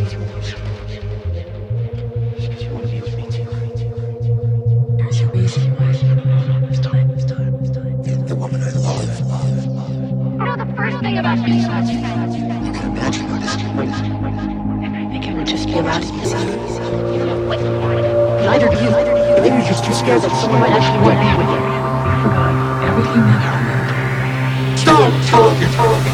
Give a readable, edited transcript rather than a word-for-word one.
She wanna be with me too. There's a reason why. The woman I love. You know the first thing about being such, You can imagine how disappointed. I think it will just be about easy. neither do you. Maybe you're just too scared that someone might actually want to be with you. I forgot everything that happened. Stop talking!